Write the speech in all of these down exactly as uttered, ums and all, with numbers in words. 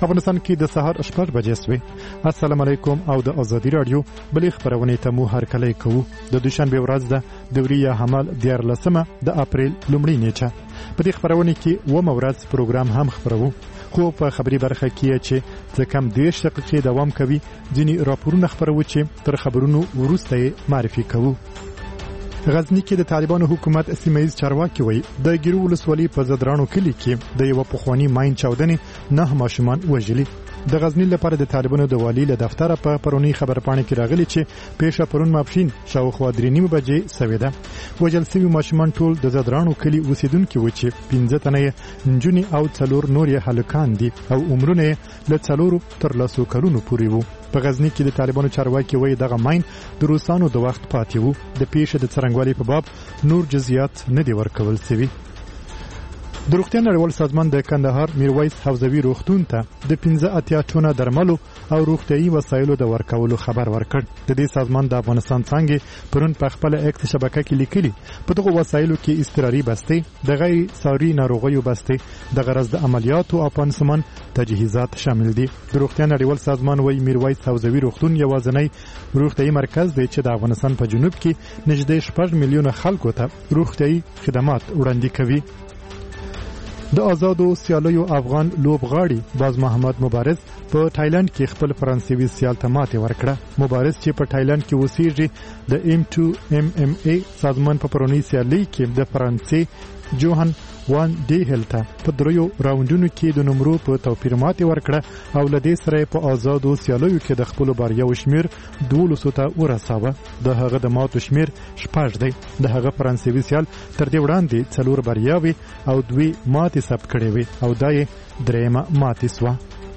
افغانستان کې د سهار شپږ بجې سوې. السلام علیکم او د ازادي رادیو بلې خبرونه ته مو هرکلی کوو. د دوشنبه ورځ د دوري حمل دیارلسمه د اپریل لومړۍ نیټه. په دې خبرونه کې و مورز پروګرام هم خبرو. خو په خبري برخه کې چې څه کم دیش دقیقې دوام کوي ځینې راپورونه خبرو چې تر خبرونو وروسته معرفي کوو. غزنی کې د طالبانو حکومت سیمه‌ییز چارواکي وایي د ګیرو ولسوالۍ په زدرانو کلي کې د یو پخوانی ماین چاودنې نه ماشومان وژلي. د غزنی لپاره د طالبانو د والی له دفتر په پرونی خبرپاڼه کې راغلي چې پیښه پرون ماپښین شاوخوا درې نیمه بجې سوې ده. وژل شوي ماشومان ټول د زدرانو کلي اوسیدونکي و چې پنځه تنه نجونې او څلور نور یې هلکان دي او عمرونه یې له څلورو تر لسو کلونو پورې وو. په غزنی کې د طالبانو چارواکي وایي دغه ماین د روسانو د وخت پاتې وو. د پیښې د څرنګوالي په باب نور جزئیات نه دي ورکول شوي. د روغتیا نړیوال سازمان د کندهار میرویس حوزوي روغتون ته د پنځه اتیا ټونه درملو او روغتیايي وسایلو د ورکولو خبر ورکړ. د دې سازمان د افغانستان څنګه پرون په خپل ایکس شبکه کې لیکلي په دغه وسایلو کې استراري بستې، د غیر ساري ناروغیو بستې، د غرض د عملیاتو او پانسمان تجهیزات شامل دي. د روغتیا نړیوال سازمان وایي میرویس حوزوي روغتون یوازینی روغتیايي مرکز دی چې د افغانستان په جنوب کې نږدې شپږ میلیونه خلکو ته روغتیايي خدمات وړاندې کوي. د آزادو سیالیو افغان لوبغاړي باز محمد مبارز په تایلند کې خپل فرانسوي سیال ته ماتې ورکړه. مبارز چې په تایلند کې اوسېږي د ایم ټو ایم ایم ای سازمان په پرونی سیالي کې د فرانسې جوهان وان ډي هلته په دریو راوندونو کې د نمرو په توپیر ماتې ورکړه او له دې سره په آزادو سیالیو کې د خپل باریاو شمیر دولسو ته ورساوه. د هغه د ماتو شمیر شپږ دی. د هغه فرانسوي سیال تر دې وړاندې څلور باریاوي او دوی ماتې ثبت کړې وي او دا یې درېیمه ماتې سوه.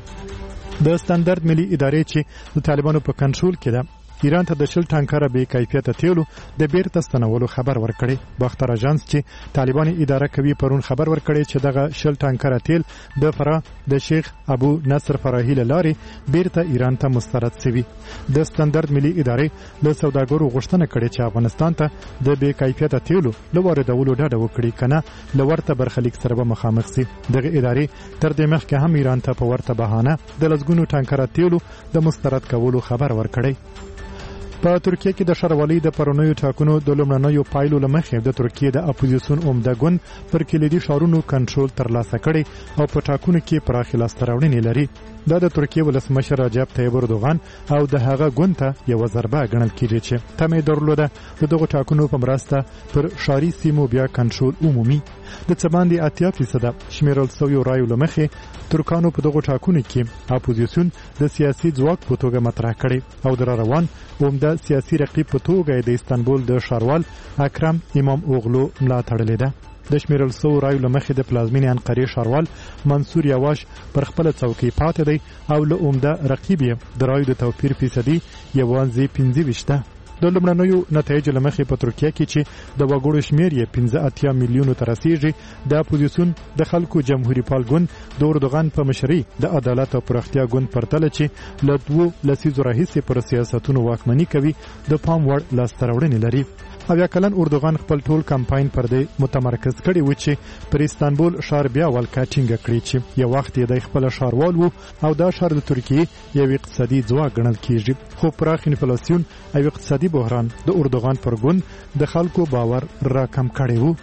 د ستاندرد ملي ادارې چې د طالبانو په کنټرول کې ده ایران ته د شل ټانکره بې کیفیته تیلو د بیرته ستنولو خبر ورکړی. باختر اژانس چې طالبان اداره کوي پرون خبر ورکړی چې دغه شل ټانکره تیل د فرا د شیخ ابو نصر فراهی له لارې بیرته ایران ته مسترد شوی. د ستاندرد ملي ادارې له سوداګرو غوښتنه کړې چې افغانستان ته د بې کیفیته تیلو له واردولو ډډه وکړي کنه له ورته برخلیک سره به مخامخ شي. دغه ادارې تر دې مخکې هم ایران ته په ورته بهانه د لسګونو ټانکره تیلو د مسترد کولو خبر ورکړی. په ترکیه کې د شاروالۍ د پرونیو ټاکنو د لومړنیو پایلو له مخې د ترکیه د اپوزیسیون عمده ګوند پر کلیدي ښارونو کنټرول ترلاسه کړی او په ټاکنو کې پراخې لاسته راوړنې لري. دا د ترکیه ولسمشر رجب طیب اردوغان او د هغه ګوند ته یوه ضربه ګڼل کېږي چې تمه یې درلوده د دغو ټاکنو په مرسته پر ښاري سیمو بیا کنټرول عمومي. د څه باندې اتیا فیصده شمیرل شویو رایو له مخې ترکانو په دغو ټاکنو کې اپوزیسیون د سیاسي ځواک په توګه مطرح کړی او د روان عمده سیاسي رقیب په توګه د استانبول د ښاروال اکرم امام اوغلو ملا تړلې ده. د شمیرل شویو رایو له مخې د پلازمینې انقرې ښاروال منصور یواش پر خپله څوکۍ پاتې دی او له عمده رقیب یې د رایو د توپیر فیصدي یوازې پنځه ویشت ده. د لومړنیو نتایجو له مخې په ترکیه کې چې د وګړو شمیر یې پنځه اتیا میلیونو ته رسیږي د اپوزیسیون د خلکو جمهوریت پال ګوند د اردوغان په مشرۍ د عدالت او پراختیا ګوند پرتله چې له دوو لسیزو راهیسې پر سیاستونو واکمني کوي د پام وړ لاسته راوړنې لري. اویا کلن اردوغان خپل ټول کمپاین پر دې متمرکز کړی و چې پر استانبول ښار بیا ولکه ټینګه کړي چې یو وخت یې د خپل ښاروال وو او دا ښار د ترکیې یو اقتصادي ځواک ګڼل کېږي. خو پراخ انفلاسیون او اقتصادي بحران د اردوغان پر ګوند د خلکو باور راکم کړی وو.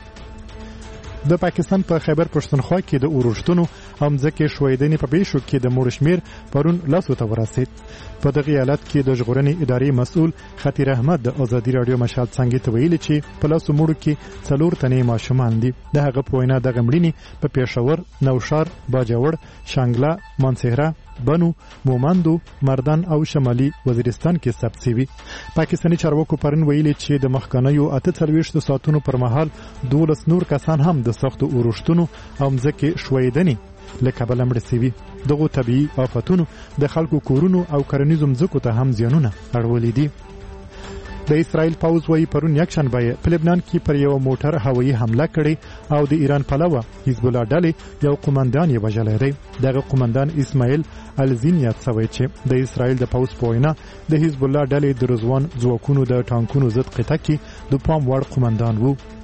د پاکستان په خیبر پښتونخوا کې د اورښتونو او مځکې ښویدنې په پیښو کې د مړو شمیر پرون لسو ته ورسید. په دغه ایالت کې د ژغورنې ادارې مسؤل خطیر احمد د ازادي راډیو مشال څنګه ته ویلي چې په لسو مړو کې څلور تنې ماشومان دي. د هغه په وینا دغه مړینې په پېښور، نوشار، باجوړ، شانګله، مانسهره، بنو، مومندو، مردان او شمالي وزیرستان کې ثبت شوي. پاکستاني چارواکو پرون ویلي چې د مخکنیو اته څلوېښتو ساعتونو پر مهال دولس نور کسان هم د سختو اورښتونو او مځکې ښویدنې له کبله مړه شوي. دغو طبیعي آفتونو د خلکو کورونو او کرنیزو مځکو ته هم زیانونه اړولي دي. د اسرائیل پوځ وايي پرون یکشنبه په لبنان کې پر یو موټر هوایي حمله کړې او د ایران پلوه حزب الله ډلې یو قومندان یې وژلی دی. دغه قومندان اسماعیل الزین یاد شوی چې د اسرائیل د پوځ په وینا د حزب الله ډلې د رضوان ځواکونو د ټانکونو ضد قطعه کې د پام وړ قومندان وو.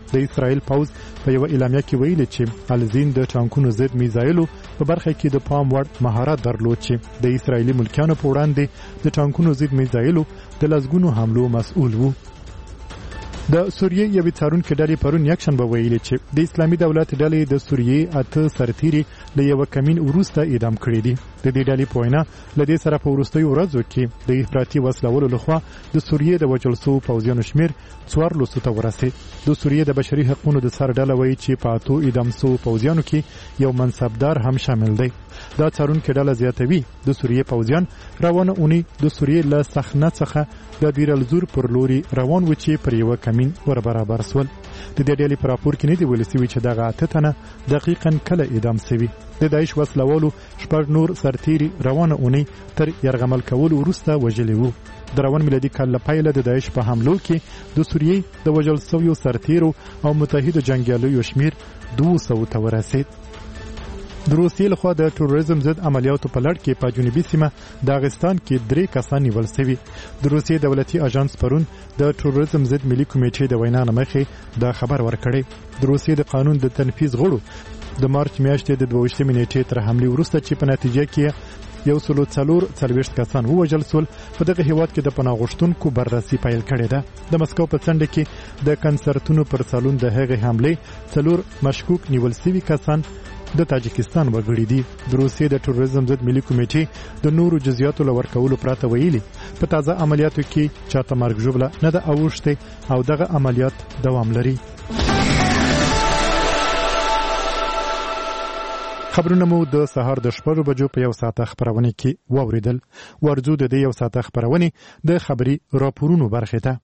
د اسرائیل پوز په یو اعلامیه کې ویلي چې الزین د ټانکونو ضد میزایلو په برخه کې د پام وړ مهارت درلود چې د اسرائیلي ملکیانو په وړاندې د ټانکونو ضد میزایلو د لسګونو حملو مسؤل وو. د سوریې یوې څارونکې ډلې پرون یکشنبه ویلي چې د اسلامي دولت ډلې د سوریې اته سرتیري له یوه کمین وروسته اعدام کړي دي. د دې ډلې په وینا له دې سره په وروستیو ورځو کې د افراطي وسلولو لخوا د سوریې د وژل شوو پوځیانو شمېر څوارلسو ته ورسېد. د سوریې د بشري حقوقو د سر ډله وایي چې په اتو اعدام شوو پوځیانو کې یو منصبدار هم شامل دی. دا څارونکې ډله زیاتوي د سوریې پوځیان روانه اونۍ د سوریې له صحنه څخه د بیر الزور پر لوري روان و چې پر یوه کمین ور برابر سول. د دې ډلې په راپور کې نه دی ویل شوي چې دغه اته تنه دقیقاً کله اعدام شوي. د داعش وسلوالو شپږ نور سرتیري روانه اونۍ تر یرغمل کولو وروسته وژلي وو. د روان میلادي کال له پیله د داعش په حملو کې د سوریې د وژل شویو سرتیرو او متحدو جنګیالیو شمېر دوه سوو ته ورسېد. د روسیې لخوا د تروریزم ضد عملیاتو په لړ کې په جنوبي سیمه داغستان کې درې کسان نیول شوي. د روسیې دولتي اژانس پرون د تروریزم ضد ملي کمیټې د وینا نه مخې دا خبر ورکړی. د روسیې د قانون د تنفیذ غړو د مارچ میاشتې د دوه ویشتمې نیټې تر حملې وروسته چې په نتیجه کې یو سلو څلور څلوېښت کسان ووژل سول په دغه هیواد کې د پناه غوښتونکو بررسي پیل کړې ده. د مسکو په څنډه کې د کنسرتونو پر سالون د هغې حملې څلور مشکوک نیول شوي کسان د تاجکستان وګړي دي. د روسیې د تروریزم ضد ملي کمیټې د نورو جزئیاتو له ورکولو پرته ویلي په تازه عملیاتو کې چاته مرګ ژوبله نه ده اوښتې او دغه عملیات دوام لري. خبرونه مو د سهار د شپږو بجو په یو ساعته خپرونه کې واوریدل. ورځو د دې یو ساعته خپرونې د خبري راپورونو برخې ته.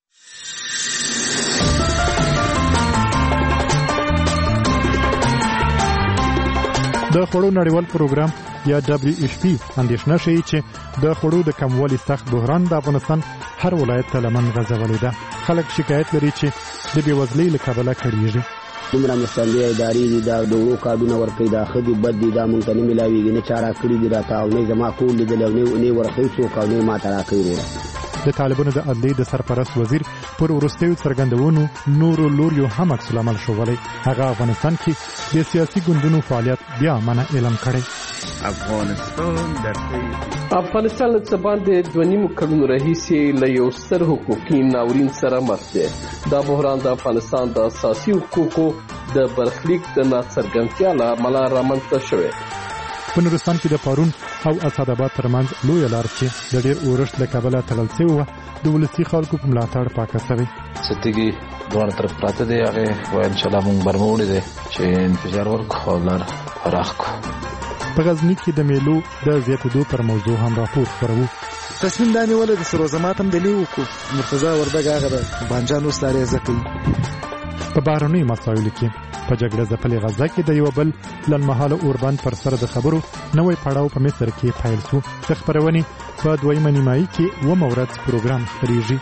د خوړو نړیوال پروګرام یا دبلیو ایف پی اندېښنه ښیي چې د خوړو د کموالي سخت بحران د افغانستان هر ولایت ته لمن غځولی ده. خلک شکایت لري چې د بېوزلۍ له کبله کړېږي. دومره مستندې ادارې دي دا د وړو کارډونه ورکوي دا ښه دي بد دي دا مونږ ته نه میلاویږي نه چا راکړي دي راته او نه زما کور لیدلی او نه یې ورکوي څوک او نه یې ماته راکوي وروره. د طالبانو د عدلیې د سرپرست وزیر پر وروستیو څرګندونو نورو لوریو هم عکس العمل ښوولی. هغه افغانستان کې د سیاسي ګوندونو فعالیت بیا منع اعلان کړی. افغانستان در افغانستان له څه باندې دوه نیمو کلونو راهیسې له یو ستر حقوقي ناورین سره مخ دی. دا بحران د افغانستان د اساسي حقوقو د برخلیک د ناڅرګندتیا له امله رامنځته شوی. په نورستان کې د پارون او اسعدآباد ترمنځ لویه لار چې د ډېر اورښت له کبله تړل شوې وه د ولسي خلکو په ملاتړ پاکه شوې. ستګي دواړه طرف پراته دی هغې وایي انشاءالله مونږ برموړی دی چې انفجار ورکړو او لار پراخ کړو. په غزني کې د میلو د زیاتېدو پر موضوع هم راپور خپروو. تصمیم دا نیولی د سروزمات هم دلې وکړو. مرتضی وردګ هغه د بانجان اوس لارې زده کوي. په بهرنیو مسایلو کې په جګړه ځپلې غزه کې د یو بل لنډمهاله اوربند پر سر د خبرو نوی پړاو په مصر کې پیل شو. د خپرونې په دویمه نیمایي کې اوومه ورځ پروګرام خپرېږي.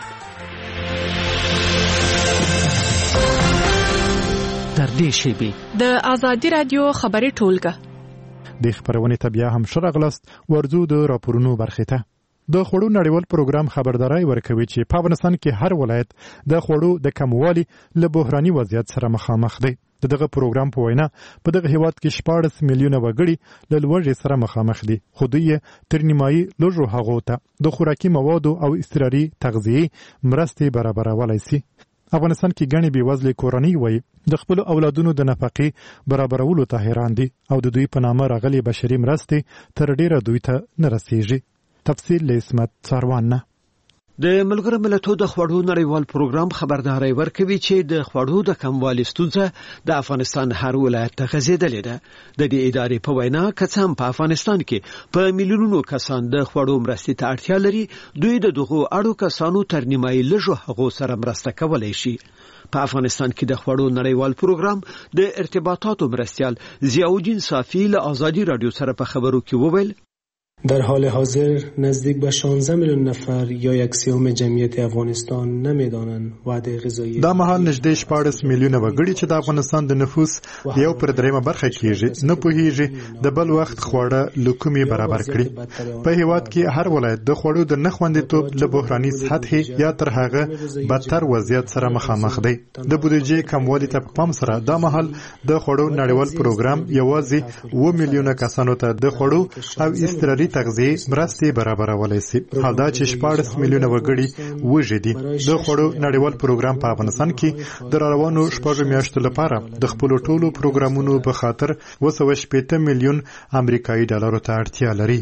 تر دې شیبې د ازادي راډیو خبري ټولګه د خپرونې ته بیا هم ښه راغلاست. ورځو د راپورونو برخې ته. د خوړو نړیوال پروګرام خبرداري ورکوي چې په افغانستان کې هر ولایت د خوړو د کموالي له بحراني وضعیت سره مخامخ دی. د دغه پروګرام په وینا په دغه هیواد کې شپاړس میلیونه وګړي له لوږې سره مخامخ دي، خو دوی یې تر نیمایي لږو هغو ته د خوراکي موادو او اضطراري تغذیې مرستې برابرولی سي. افغانستان کې ګڼې بېوزلې کورنۍ وایي د خپلو اولادونو د نفقې برابرولو ته حیران دي او د دوی په نامه راغلي بشري مرستې تر ډیره دوی ته نه رسیږي. تفصیل له اسمت څاروان نه. د ملګرو ملتونو د خوړو نړیوال پروګرام خبرداري ورکوي چې د خوړو د کموالي ستونزه د افغانستان هر ولایت ته غځېدلې ده. د دې ادارې په وینا کڅم په افغانستان کې په میلیونونو کسان د خوړو مرستې ته اړتیا لري. دوی د دغو اړو کسانو تر نیمایي لږو هغو سره مرسته کولی شي. په افغانستان کې د خوړو نړیوال پروګرام د ارتباطاتو مرستیال ضیاءالدین صافی له ازادي رادیو سره په خبرو کې وویل در حال حاضر نزدیک به شانزده میلیون نفر یا یک سوم جمعیت افغانستان نمیدانند وعده غذایی دا مهال نږدې شپاړس میلیونه وګړي چې د افغانستان د نفوس یو پر دریمه برخه کېږي نه پوهیږي د بل وخت خواړه له کومې برابر کړي. په هیواد کې هر ولایت د خوړو د نه خوندیتوب له بحراني سطحې یا تر هغه بدتر وضعیت سره مخامخ دی. د بودیجې کموالي ته په پام سره دا مهال د خوړو نړیوال پروګرام یوازې اووه میلیونه کسانو ته د خوړو او اضطراري تغذیه مرستې برابرولای شي. حال دا چې شپاړس میلیونه وګړي وږي دي. د خوړو نړیوال پروګرام په افغانستان کې د روانو شپږو میاشتو لپاره د خپل ټولو پروګرامونو په خاطر اوه سوه شپېته میلیون امریکایي ډالرو ته اړتیا لري.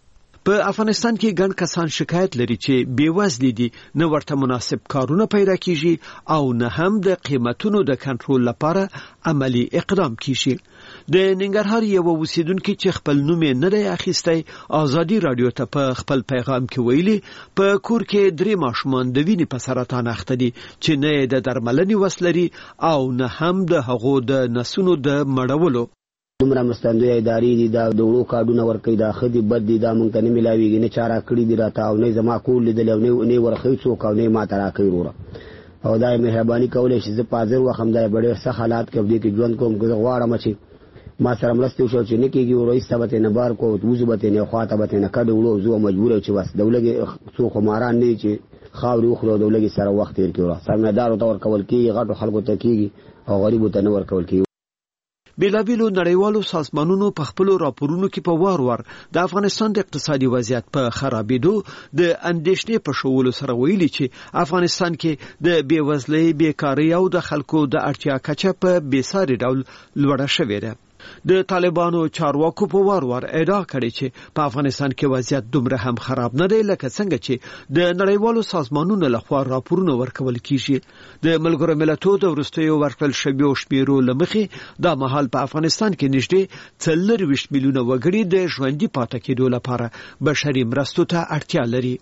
په افغانستان کې ګڼ کسان شکایت لري چې بیوزلي دي، نه ورته مناسب کارونه پیدا کیږي او نه هم د قیمتونو د کنټرول لپاره عملی اقدام کیږي. د ننګرهار یو اوسیدونکو چې خپل نوم یې نه دی اخیستی ازادي رادیو ته په خپل پیغام کې ویلي په کور کې درې ماشومان د وینې په سرطان اخته دي چې نه د درملنې وس لري او نه هم د هغو د نسونو د مړولو. دومره مستندوی ادارې دي دا د وړو کارډونه ورکوي، دا ښه دي بد دي، دا موږ ته نه میلاویږي، نه چا راکړي دي راته او نه زما کور لیدلی او نه ورښوي څوک او نه یې ما ته راکوي وروره. او دا یې مهرباني کولی شي زه په حاضر وخم دا یې په ډېر سخت حالات کې په دې کې ژوند کوم که زه غواړم چې ما سره مرستې وشو چې نه کېږي وروسته به ترې نه بار کو وځو به ترې نه خوا ته به ترې نه کډې وړو زه مجبور چې بس د ولږې څو خماران نه دي چې خاورې وخوري او د ولږې سره وخت تېر کړي. سرمایه‌دارو ته ورکول کېږي، غټو خلکو ته کېږي او غریبو ته نه ورکول کېږي. بیلابیلو نړیوالو سازمانونو په خپلو راپورونو کې په وار وار د افغانستان د اقتصادي وضعیت په خرابېدو د اندېښنې په شولو سره ویلي چې افغانستان کې د بیوزلۍ، بیکارۍ او د خلکو د اړتیا کچه په بېساري ډول لوړه شوې ده. د طالبانو چارواکو په وار وار ادعا کړې چې په افغانستان کې وضعیت دومره هم خراب نه دی لکه څنګه چې د نړیوالو سازمانونو لخوا راپورونه ورکول کیږي. د ملګرو ملتونو د وروستیو ورکړل شویو شمیرو له مخې دا مهال په افغانستان کې نږدې څلورویشت میلیونه وګړي د ژوندي پاتې کېدو لپاره بشري مرستو ته اړتیا لري.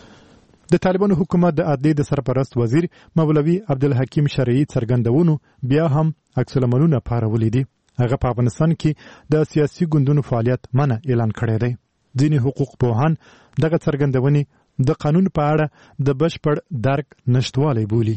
د طالبانو حکومت د عدلیې د سرپرست وزیر مولوي عبدالحکیم شرعي څرګندونو بیا هم عکس العملونه پارولي دي. هغه په افغانستان کې د سیاسي ګوندونو فعالیت منع اعلان کړی دی. ځینې حقوق پوهان دغه څرګندونې د قانون په اړه د بشپړ درک نشټوالی بولي.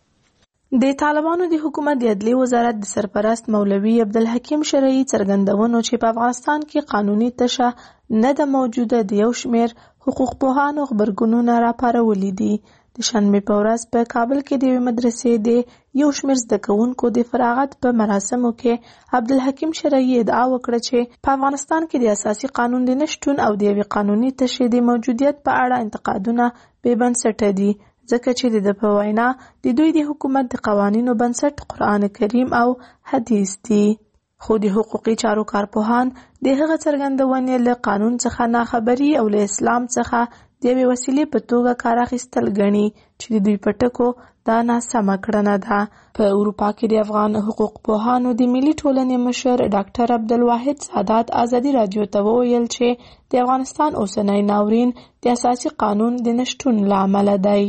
د طالبانو د حکومت د عدلیې وزارت د سرپرست مولوي عبدالحکیم شرعي څرګندونو چې په افغانستان کې قانوني تشه نه د موجوده د یو شمیر حقوق پوهانو خبرګونونه راپارولي دي. د شنبې په ورځ په کابل کې د یوې مدرسې د یو شمېر زده کوونکو د فراغت په مراسمو کې عبدالحکیم شرعي ادعا وکړه چې په افغانستان کې د اساسي قانون د نشتون او د یوې قانوني تشې د موجودیت په اړه انتقادونه بې بنسټه دي، ځکه چې د ده په وینا د دوی د حکومت د قوانینو بنسټ قرآن کریم او حدیث دي. خو د حقوقي چارو کارپوهان د هغه څرګندونې له قانون څخه ناخبري او له اسلام څخه د یوې وسیلې په توګه کار اخیستل ګڼي چې د دوی په ټکو دا ناسمه کړنه ده. په اروپا کې د افغان حقوق پوهانو د ملي ټولنې مشر ډاکټر عبدالواحد سادات ازادي رادیو ته وویل چې د افغانستان اوسنی ناورین د اساسي قانون د نشتون له امله دی.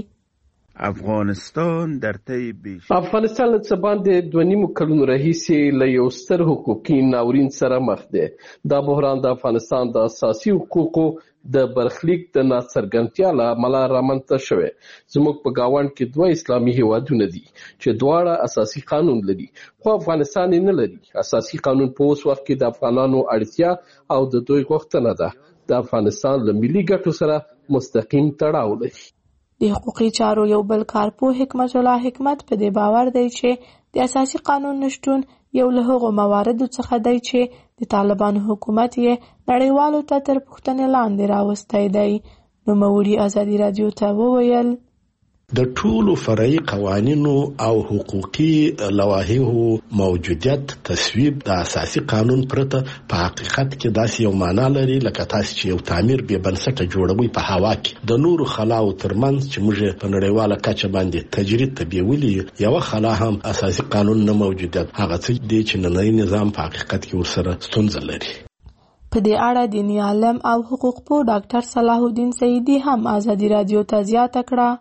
افغانستان در طی بیش افغانستان له څه باندې دوه نیمو کلونو راهیسې له یو ستر حقوقي ناورین سره مخ دی. دا بحران د افغانستان د اساسي حقوقو د برخلیک د ناڅرګندتیا له امله رامنځته شوی. زموږ په ګاونډ کې دوه اسلامي هیوادونه دي چې دواړه اساسي قانون لري، خو افغانستان یې نه لري. اساسي قانون په اوس وخت کې د افغانانو اړتیا او د دوی غوښتنه ده. د افغانستان له ملي ګټو سره مستقیم تړاو لري. د حقوقي چارو یو بل کارپوه حکمت الله حکمت په دې باور دی چې د اساسي قانون نشتون یو له هغو مواردو څخه دی چې د طالبانو حکومت یې نړیوالو ته تر پوښتنې لاندې راوستی دی. نوموړي ازادي رادیو ته وویل د ټولو فرعي قوانینو او حقوقي لوایحو موجودیت تصویب د اساسي قانون پرته په حقیقت کې داسې یو معنا لري لکه تاسو چې یو تعمیر بې بنسټه جوړوي په هوا کې. د نورو خلاو ترمنځ چې موږ په نړیواله کچه باندې تجرید ته بیولي یو خلا هم اساسي قانون نه موجودیت هغه څه دی چې نننی نظام په حقیقت کې ورسره ستونزه لري. په دې اړه دیني عالم او حقوق پوه ډاکټر صلاح الدین سیدی هم ازادي رادیو ته زیاته کړه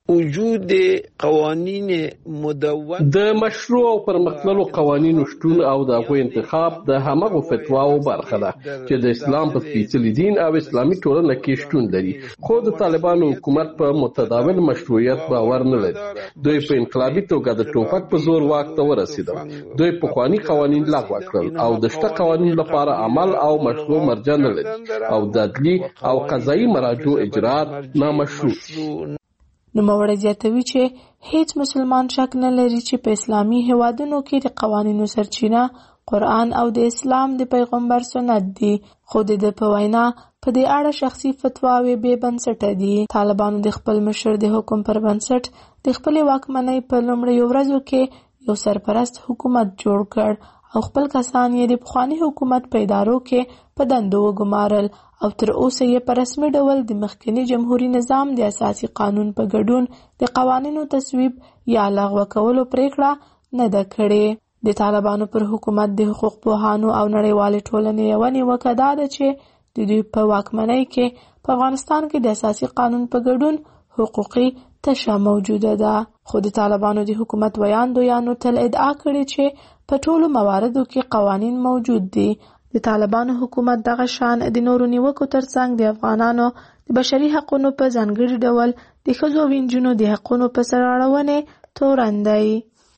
وجود قوانین مدون د مشروع او پرمختللو قوانینو شتون او د هغوی انتخاب د همغو فتواو برخه ده چې د اسلام په سپېڅلي دین او اسلامي ټولنه کې شتون لري، خو د طالبانو حکومت په متداول مشروعیت باور نه لري. دوی په انقلابي توګه د ټوپک په زور واک ته ورسېدل. دوی پخواني قوانین لغوه کړل او د شته قوانینو لپاره عمل او مشروع مرجع نه لري او د عدلي او قضایي مراجعو اجرات نامشروع. نوموړی زیاتوي چې هیڅ مسلمان شک نه لري چې په اسلامي هیوادونو کې د قوانینو سرچینه قرآن او د اسلام د پیغمبر سنت دي، خو د ده په وینا په دې اړه شخصي فتواوې بې بنسټه دي. طالبانو د خپل مشر د حکم پر بنسټ د خپلې واکمنۍ په لومړیو ورځو کې یو سرپرست حکومت جوړ کړ او خپل کسان یې د پخواني حکومت په ادارو کې په دندو وګمارل او تر اوسه یې په رسمي ډول د مخکني جمهوري نظام د اساسي قانون په ګډون د قوانینو تصویب یا لغوه کولو پریکړه نه ده کړې. د طالبانو پر حکومت د حقوق پوهانو او نړیوالې ټولنې یوه نیوکه دا ده چې د دوی په واکمنۍ کې په افغانستان کې د اساسي قانون په ګډون حقوقي تشه موجوده ده، خو د طالبانو د حکومت ویاندویانو تل ادعا کړې چې په ټولو مواردو کې قوانین موجود دي. د طالبانو حکومت دغه شان د نورو نیوکو ترڅنګ د افغانانو د بشري حقونو په ځانګړي ډول د ښځو او نجونو د حقونو په سرغړونې تورن دی.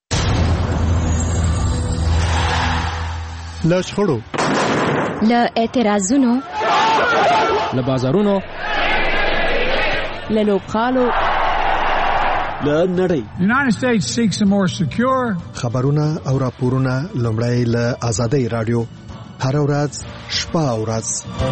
له شخړو، له اعتراضونو، له بازارونو، له لوبغالو، له نړۍ United States seeks a more secure خبرونه او راپورونه لومړی له آزادۍ رادیو هر ورځ شپه او ورځ.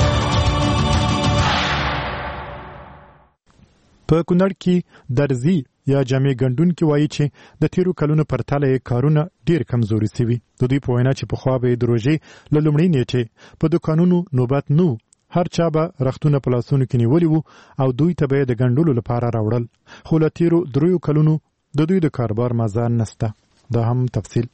په کونړ کې درزي یا جامع ګنډونکي وایي چې د تیرو کلونو پرتله یې کارونه ډیر کمزوري سوي. د دوی په وینا چې پخوا به یې د روژې له لومړۍ نیټې په دوکانونو نوبت نه و، هر چا به رختونه په لاسونو کې نیولي وو او دوی ته به یې د ګنډلو لپاره راوړل، خو له تیرو دریو کلونو د دوی د کاروبار مزه نسته. دا هم تفصیل.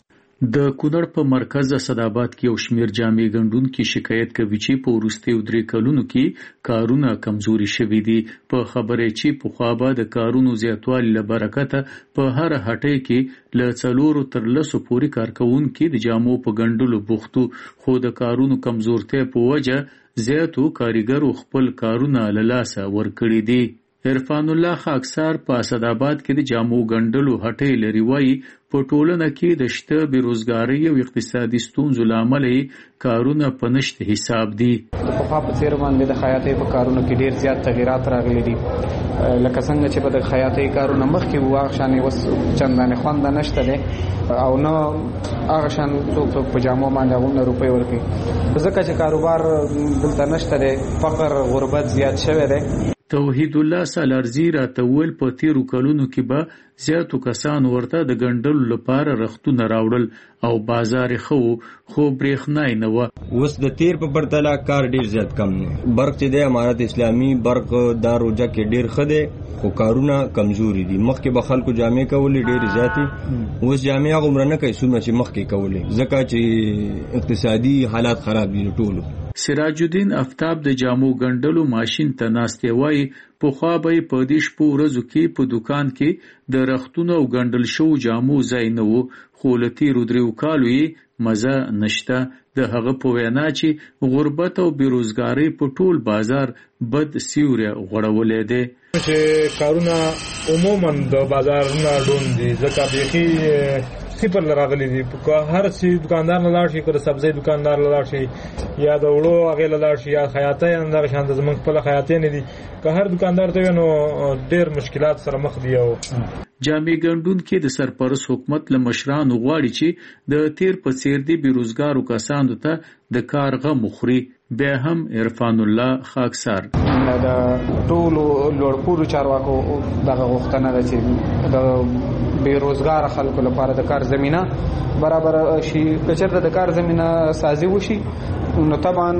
د کونړ په مرکز اسداباد کې یو شمیر جامع ګنډونکي شکایت کوي چې په وروستیو درې کلونو کې کارونه کمزوري شوي دي. په خبره چې پخوا به د کارونو زیاتوالي له برکته په هر هټۍ کې له څلورو تر لسو پورې کارکوونکي د جامو په ګنډلو بوختو، خو د کارونو کمزورتیا په وجه زیاتو کاریګرو خپل کارونه له لاسه ورکړي دي. عرفان الله خاکسار په اسداباد کې د جامو ګنډلو هټۍ لري، وایي په ټولنه کې د شته بېروزګارۍ او اقتصادي ستونزو له امله کارونه په نشت حساب دي. پخوا په څېر باندې د خیاطۍ په کارونو کې ډېر زیات تغیرات راغلي دي، لکه څنګه چې به د خیاطۍ کارونه مخکې وو هغه شان اوس چندانې خوند نشته دی او نه هغه شان څوک څوک په جامو باندې هغومره روپۍ ورکوي، ځکه چې کاروبار دلته نشته دی، فقر غربت زیات شوی دی. توحید الله سالارزی راته وویل په تیرو کلونو کې به زیاتو کسانو ورته د ګنډلو لپاره رختونه راوړل او بازار یې ښه و، خو برېښنا یې نه وه. اوس د تیر په پرتله کار ډېر زیات کم دی. برق چې دی امارت اسلامي برق دا روجه کې ډېر ښه دی، خو کارونه کمزوري دي. مخکې به خلکو جامې کولې ډېرې زیاتې، اوس جامې هغومره نه کوي څومره چې مخکې کولې، ځکه چې اقتصادي حالات خراب دي ټولو. سراج الدین افتاب د جامو ګنډلو ماشین ته ناستې وایي پخوا به یې په دې شپو ورځو کې په دوکان کې د رختونو او ګنډل شوو جامو ځای نه و، خو له تیرو دریو کالو یې مزه نشته. د هغه په وینا چې غربت او بېروزګارۍ په ټول بازار بد سیوری غوړولی دی. چې کارونه عموما د بازارونه ډون دي، ځکه بیخي صفر لراغلي دي. هر سی دکاندار نه لاړ شي، که د سبزۍ دکاندار نه لاړ شي یا د وړو هغې له لاړ شي یا خیاطۍ همدغه شان د زموږ خپله خیاطۍ نه دي، که هر دکاندار ته وي نو ډېر مشکلات سره مخ دي. او جامع ګنډونکي د سرپرست حکومت له مشرانو غواړي چې د تیر په څېر د بېروزګارو کسانو ته د کار غم وخوري. بیا هم عرفان الله خاکسار د ټولو لوړپوړو چارواکو دغه غوښتنه ده چې د بېروزګاره خلکو لپاره د کار زمینه برابر شي. که چېرته د کار زمینه سازي وشي نو طبعا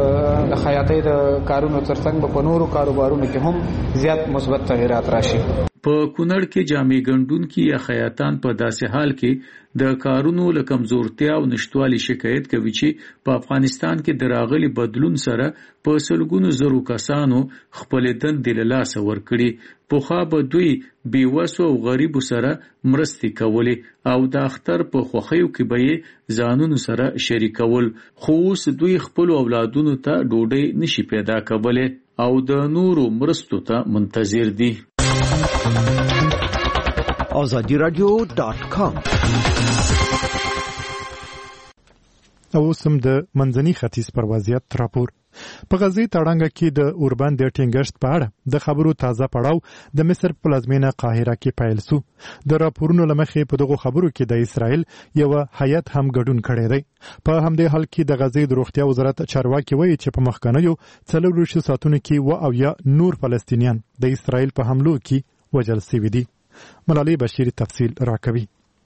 د خیاطۍ د کارونو ترڅنګ به په نورو کاروبارونو کې هم زیات مثبت تغیرات راشي. په کونړ کې جامع ګنډونکي یا خیاطان په داسې حال کې د کارونو له کمزورتیا او نشټوالي شکایت کوي چې په افغانستان کې د راغلي بدلون سره په سلګونو زرو کسانو خپل دندې له لاسه ورکړي. پخوا به دوی بېوسو او غریبو سره مرستې کولې او د اختر په خوښیو کې به یې ځانونو سره شریکول، خو اوس دوی خپلو اولادونو ته ډوډۍ نشي پیدا کولی او د نورو مرستو ته منتظر دي. آزادی رادیو ډاټ کام. او سم د منځني ختیځ پر وضعیت راپور. په غزې تړانګه کې د اوربند د ټینګښت په اړه د خبرو تازه پړاو د مصر پلازمینه قاهره کې پیل سو. د راپورونو لمخې په دغه خبرو کې د اسرائیل یو هیئت هم ګډون کړی دی. په همدې حال کې د غزې د روغتیا وزارت چارواکي وایي چې په مخکنیو څلور ساعتونو کې و او یا نور فلسطینیان د اسرائیل په حملو کې وژل شوي دي. ملالۍ بشیر تفصیل راکوي.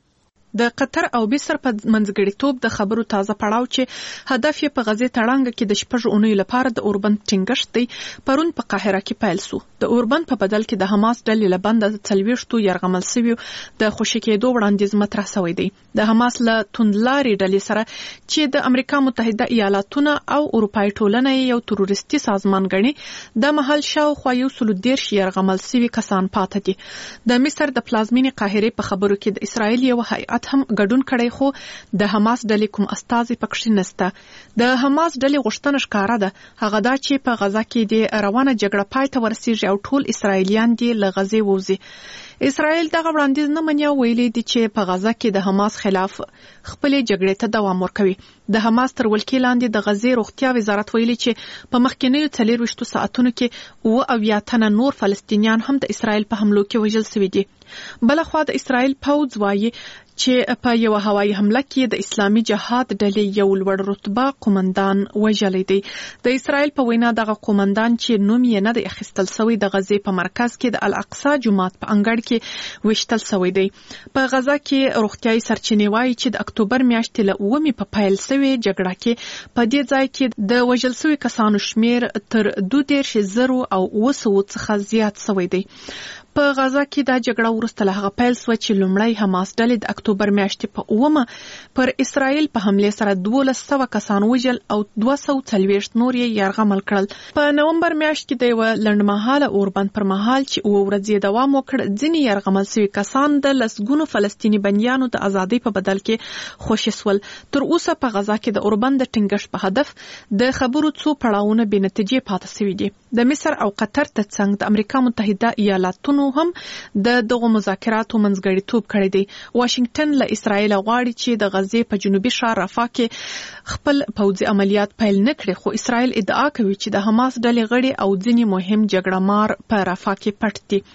د قطر او مصر په منځګړیتوب د خبرو تازه پړاو چې هدف یې په غزې تړانګه کې د شپږ اونیو لپاره د اوربند ټینګښت دی پرون په قاهره کې پیل سو. د اوربند په بدل کې د حماس ډلې له بنده څلوېښتو یرغمل سویو د خوشي کېدو وړاندیز مطرح شوی دی. د حماس له توندلارې ډلې سره چې د امریکا متحده ایالاتونه او اروپایي ټولنه یو تروریستي سازمان ګڼي، د محل شاوخوا یو سلو دېرش یرغمل سوي کسان پاتې دي. د مصر د پلازمینې قاهرې په خبرو کې د اسرائیل یو هیئت هم ګډون کړی، خو د حماس ډلې کوم استازي پکښې نسته. د حماس ډلې غوښتنه ښکاره ده هغه دا چې په غزه کې د روانه جګړه پای ته ورسیږي او ټول اسرائیلیان دې له غزې ووځي. اسرائیل دغه وړاندیز نه مني او ویلي دي چې په غزه کې د حماس خلاف خپلې جګړې ته دوام ورکوي. د حماس تر ولکې لاندې د غزې روغتیا وزارت ویلي چې په مخکینیو څلوېښتو ساعتونو کې اووه اویا تنه نور فلسطینیان هم د اسرائیل په حملو کې وژل شوي دي. بلخوا د اسرائیل پوځ وایي چې په یو هوایي حمله کې د اسلامي جهاد ډلې یو لوړ رتبه قومندان وژلی دی. د اسرائیل په وینا دغه قومندان چې نوم یې نه دی اخیستل شوی د غزې په مرکز کې د الاقصی جومات په انګړ کې وشتل شوی دی. په غزه کې روغتیايي سرچینې وایي چې د اکتوبر میاشتې له اوومې په پیل شوې جګړه کې په دې ځای کې د وژل شوي کسانو شمیر تر دوه دېرش زرو او اوه سوو څخه زیات شوی دی. په غزه کې دا جګړه وروسته له هغه پیل شوه چې لومړی حماس ډلې د اکتوبر میاشتې په اوومه پر اسرائیل په حملې سره دولس سوه کسان وژل او دوه سوه څلوېښت نور یې یرغمل کړل. په نومبر میاشت کې د یوه لنډمهاله اوربند پر مهال چې اووه ورځې دوام وکړ، ځینې یرغمل شوي کسان د لسګونو فلسطیني بندیانو د ازادۍ په بدل کې خوشي شول. تر اوسه په غزه کې د اوربند د ټینګښت په هدف د خبرو څو پړاوونه بې نتیجې پاتې شوي دي. د مصر او قطر ترڅنګ د امریکا متحده ایالاتونو هم د دغو مذاکراتو منځګړیتوب کړی دی. واشنگټن له اسرائیل غواړي چې د غزې په جنوبي ښار رفح کې خپل پوځي عملیات پیل نه کړي، خو اسرائیل ادعا کوي چې د حماس ډلې غړي او ځینې مهم جګړه مار په رفح کې پټ دي.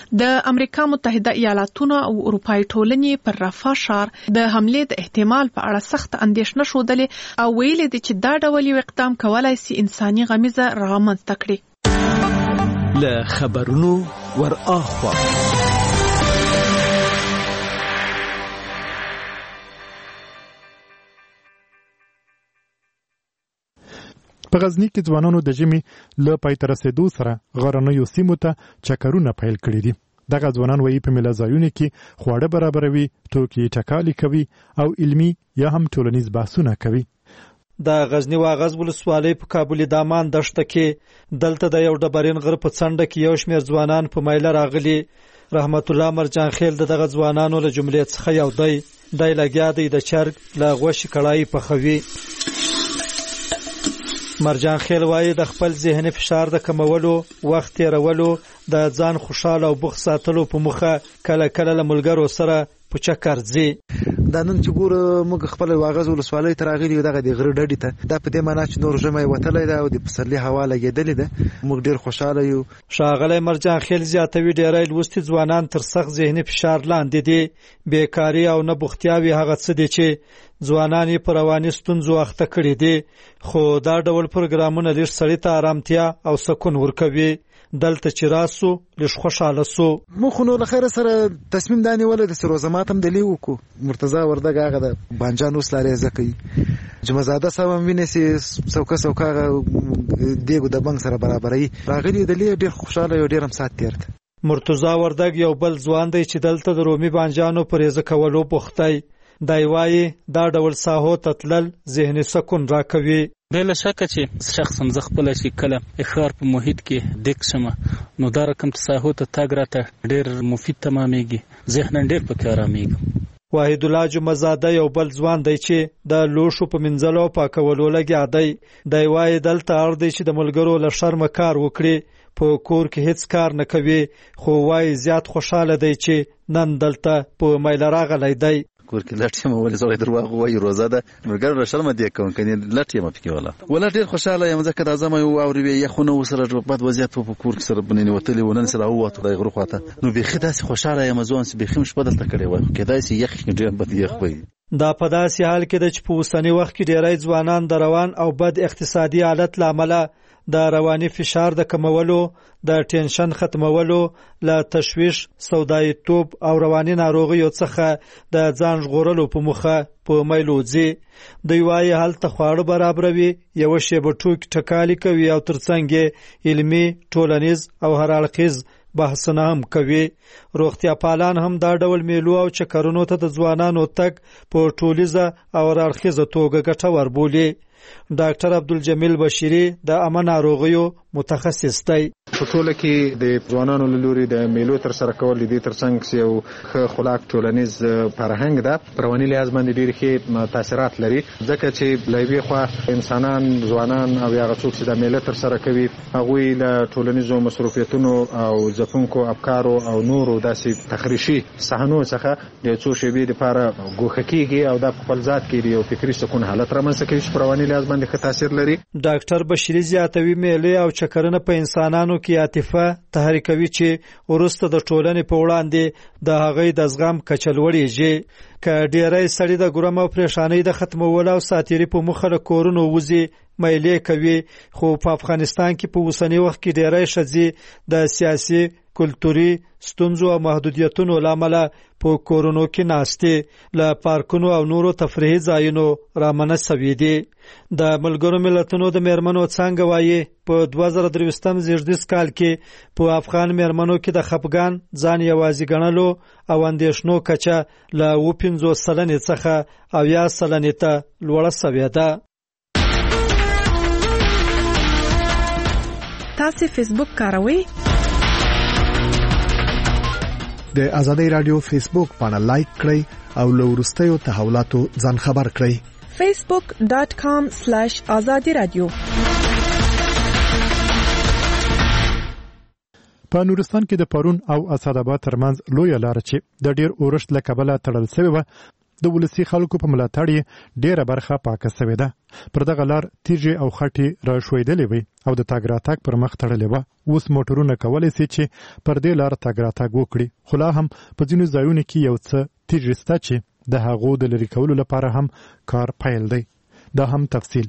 د امریکا متحده ایالاتونو او اروپایي ټولنې پر رفح ښار د حملې د احتمال په اړه سخت اندېښنه ښودلې او ویلي دي چې دا ډول یو اقدام کولای شي انساني غمیزه رامنځته کړي. له خبرونو ور اخوا په غزني کې ځوانانو د ژمي له پای ته رسېدو سره غرنیو سیمو ته چکرونه پیل کړي دي. دغه ځوانان وایي په میله ځایونو کې خواړه برابروي، توکي ټکالي کوي او علمي یا هم ټولنیز بحثونه کوي. د غزنی واغز ولسوالۍ په کابل دامان دشته کې دلته د یو ډبرین غر په څنډه کې یو شمېر ځوانان په میله راغلي. رحمت الله مرجان خیل د دغه ځوانانو له جملې څخه یو دی. دی لګیا دی د چرګ له غوښې کړای پخوي. مرجان خیل وایي د خپل ذهني فشار د کمولو، وخت تېرولو، د ځان خوشاله او بوخت ساتلو په موخه کله کله له ملګرو سره په چکر ځي. دا نن چې ګوره موږ خپل واغز ولسوالۍ ته راغلي یو دغه د غره ډډې ته، دا په دې معنا چې نور ژمی وتلی ده او د پسرلي هوا لګېدلې ده. موږ ډېر خوشحاله یو. ښاغلی مرجان خیل زیاتوي ډېری لوستي ځوانان تر سخت ذهني فشار لاندې دي. بیکاري او نه بوختیاوې هغه څه دي چې ځوانان یې په رواني ستونزو اخته کړي دي، خو دا ډول پروګرامونه لږ سړي ته ارامتیا او سکون ورکوي. دلته چې راسو لږ خوشاله سو. موږ خو نو له خیره سره تصمیم دا نیولی د سروزمات هم دلې وکړو. مرتضی وردګ هغه د بانجان اوس لارې زه کوي، جمعزاده صاحب هم وینې چې څوکه څوکه هغه دیګو د بنک سره برابروي. راغلي دلې ډېر خوشاله یو، ډېر هم ساعت تېر ده. مرتضی وردګ یو بل ځوان دی چې دلته د رومي بانجانو پرېزه کولو بوختی. دی وایي دا ډول ساحو ته تلل ذهني سکون راکوي. بله شکه چې شخصا زه خپله چې کله ښار په محیط کې ډک شم نو دا رقم ساحو ته تګ راته ډېر مفید تمامېږي، ذهنا ډېر پکې ارامېږم. واحد الله جمعزاده یو بل ځوان دی چې د لوښو په منځلو او پاکولو لګیا دی. دی وایي دلته اړ دی چې د ملګرو له شرمه کار وکړي، په کور کې هیڅ کار نه کوي، خو وایي زیات خوشحاله دی چې نن دلته په میله راغلی دی. کور کې لټ یم ولې سړی دروغ وایي روزه ده مګر راشل مې دی کوم کني لټ یم پکې ولا ولا ډیر خوشاله یم ځکه د اعظم یو اوري یې خو نو سره بد وضعیت په کور کې سره بنني وتلی ونن سره وته د غرو خواته نو به خدای خوشاله یم ځون سي به خیم شپه دلته کړي وای کېدای سي یخ ډیر بد یخ وي. دا په داسې حال کې د چې په اوسنی وخت کې ډیری ځوانان د روان او بد اقتصادي حالت لامل د رواني فشار د کمولو، د ټینشن ختمولو، له تشویش، سودایتوب او رواني ناروغیو څخه د ځان ژغورلو په موخه په میلو ځي. دوی وایي هلته خواړه برابروي، یوه شیبه ټوکې ټکالي کوي او ترڅنګ یې علمي، ټولنیز او هر اړخیز بحثونه هم کوي. روغتیا پالان هم دا ډول میلو او چکرونو ته د ځوانانو تګ په ټولیزه او هر اړخیزه توګه ګټور بولي. ډاکټر عبدالجمیل بشیری د عامه ناروغیو متخصص دی. په ټوله کې د ځوانانو له لوري د میلو تر سره کول د ترڅنګ یو ښه خلاق ټولنیز فرهنګ ده، په رواني لحاظ باندې ډېر ښه تاثیرات لري ځکه چې له یوې خوا انسانان، ځوانان او هغه څوک چې د میله تر سره کوي هغوی له ټولنیزو مصروفیتونو او ځپونکو افکارو او نورو داسې تخریشي صحنو څخه د څو شېبې دپاره ګوښه کېږي او دا په خپل ذات کې د یو فکري سکون حالت رامنځته کوي چې په رواني لحاظ باندې ښه تاثیر لري. ډاکټر بشیری زیاتوي میلې او چکرونه په انسانانو کې عاطفه تحریکوي چې وروسته د ټولنې په وړاندې د هغې د زغم کچه لوړېږي. که ډیری سړي د ګرم او پریشانۍ د ختمولو او ساتیري په موخه له کورونو وځي میلې کوي، خو په افغانستان کې په اوسني وخت کې ډیری ښځې د سیاسي، کلتوري ستونزو او محدودیتونو له امله په کورونو کې ناستې له پارکونو او نورو تفریحي ځایونو رامنځته سوي دي. د ملګرو ملتونو د میرمنو څانګه وایي په دوه زره درویشتم زیږدیز کال کې په افغان میرمنو کې د خپګان، ځان یوازې ګڼلو او اندېښنو کچه له اوه پنځوس سلنې څخه اویا سلنې ته لوړه سوې ده. تاسو فیسبوک کاروئ؟ د ازادۍ رادیو فیسبوک پاڼه لایک کړئ او له وروستیو تحولاتو ځان خبر کړئ. facebook dot com slash azadi radio. په نورستان کې د پرون او اسداباد ترمنځ لویه لار چې د ډیر اورښت له کبله تړل شوې وه، د ولسي خلکو په ملاتړ یې ډیره برخه پاکه شوې ده. پر دغه لار تیږې او خټې راښویدلې وي او د تګ راتګ پر مخ تړلې وه. اوس موټرونه کولی سي چې پر دې لار تګ راتګ وکړي، خو لا هم په ځینو ځایونو کې یو څه تیږې شته چې د هغو د لرې کولو لپاره هم کار پیل دی. دا هم تفصیل.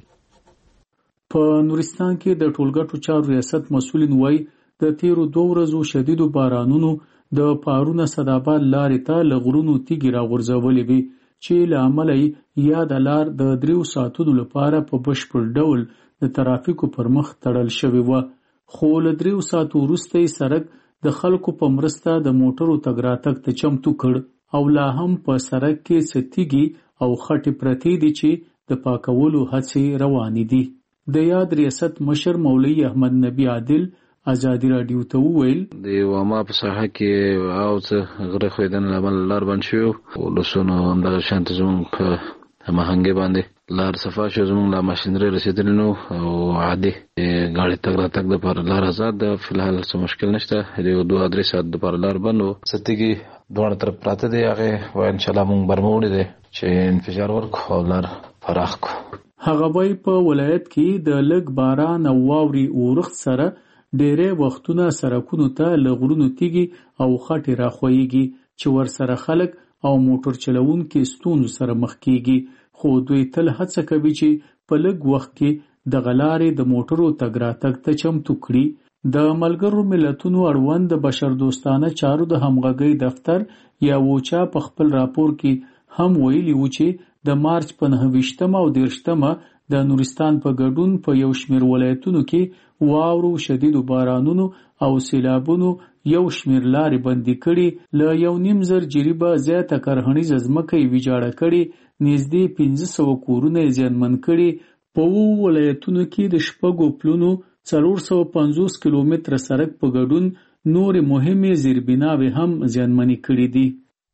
په نورستان کې د ټولګټو چارو ریاست مسؤلین وایي د تیرو دوه ورځو شدیدو بارانونو د پارون اسداباد لارې ته له غرونو تیږې راغورځولې وي چې له امله یې یاده لار د دریو ساعتونو لپاره په بشپړ ډول د ترافیکو پر مخ تړل شوې وه. خو له دریو ساعتو وروسته یې سړک د خلکو په مرسته د موټرو تګ راتګ ته چمتو کړ او لا هم په سړک کې څه تیږې او خټې پرتې دي چې د پاکولو هڅې روانې دي. د یاد ریاست مشر مولوي احمد نبی عادل ازادي رادیو ته وویل د واما په ساحه کې او څه غره خویدن لامل لار بند شو او لسونو اندغه شانت زمون په مهنګي باندې لار صفا شو، زمون لا ماشينري رسیدل نو او عادي غاړي تک را تک د پر لار آزاد ده. فلحال څه مشکل نشته، د دوه درې ساعت د پر لار بند و ستګي دوه طرف پراته دی. هغه و ان شاء الله مونږ برموړي دي چې انفجار ورکو لار فراخ کو. هغه وای په ولایت کې د لګ باران او واوري اورښت سره ډېرې وختونه سرکونو ته لغړونو تیږي او خټې راخويږي چې ور سره خلک او موټر چلوونکي ستونزو سره مخ کیږي. خو دوی تل هڅه کوي چې په لږ وخت کې د غلارې د موټرو تګ راتګ ته چمتو کړي. د ملګرو ملتونو اړوند د بشردوستانه چارو د همغږۍ دفتر یا وچا په خپل راپور کې هم ویلي و چې د مارچ په نهه ویشتمه او دېرشتمه د نورستان په ګډون په یو شمېر ولایتونو کې واورو، شدیدو بارانونو او سیلابونو یو شمیر لارې بندي کړي، له یو نیم زر جریبه زیاته کرهنیزه ځمکه یې ویجاړه کړي، نږدې پنځه سوه کورونه یې زیانمن کړي. په اوو ولایتونو کې د شپږو پلونو څلور سوه پنځوس کیلومتره سړک په ګډون نورې مهمې زیربناوې هم زیانمنې کړي دي.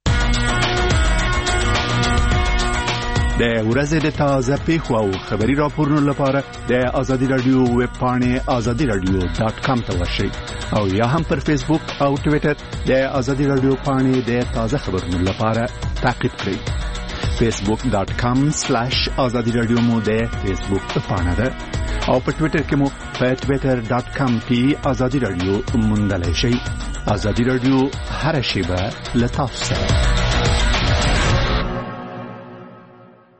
د ورځې د تازه پیښو او خبري راپورونو لپاره د آزادي رادیو ویب پاڼې آزادي رادیو ډاټ کام ته ورشئ او یا هم پر فیسبوک او ټویټر د آزادي رادیو پاڼې د تازه خبرونو لپاره تعقیب کړئ. فیسبوک ډاټ کام سلیش آزادي رادیو مو د فیسبوک پاڼه ده او په ټویټر کې مو په ټویټر ډاټ کام کې آزادي رادیو موندلای شئ. آزادي رادیو هر شیبه له تاسو سره.